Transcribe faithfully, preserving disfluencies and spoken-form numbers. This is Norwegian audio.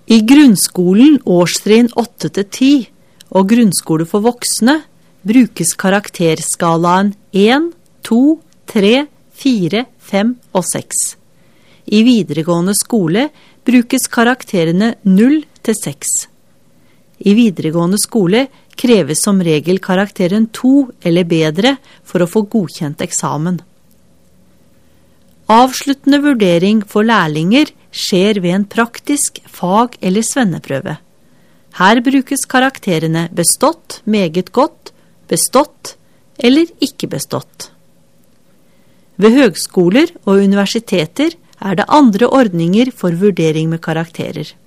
I grunnskolen årstrinn åtte til ti og grunnskole for voksne brukes karakterskalaen en, to, tre, fire, fem og seks. I videregående skole brukes karakterene null til seks. I videregående skole kreves som regel karakteren to eller bedre for å få godkjent eksamen. Avsluttende vurdering for lærlinger skjer ved en praktisk fag- eller svenneprøve. Her brukes karakterene bestått, meget godt, bestått eller ikke bestått. Ved høgskoler og universiteter er det andre ordninger for vurdering med karakterer.